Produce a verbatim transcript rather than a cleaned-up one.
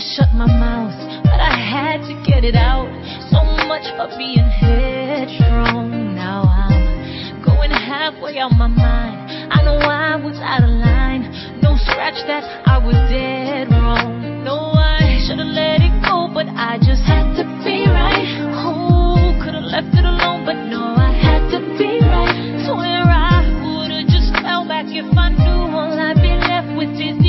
shut my mouth, but I had to get it out. So much for being headstrong. Now I'm going halfway out my mind. I know I was out of line. No scratch that I was dead wrong. No, I should've let it go, but I just had to be right. Who could've left it alone, but no, I had to be right. Swear I would've just fell back if I knew all I'd be left with is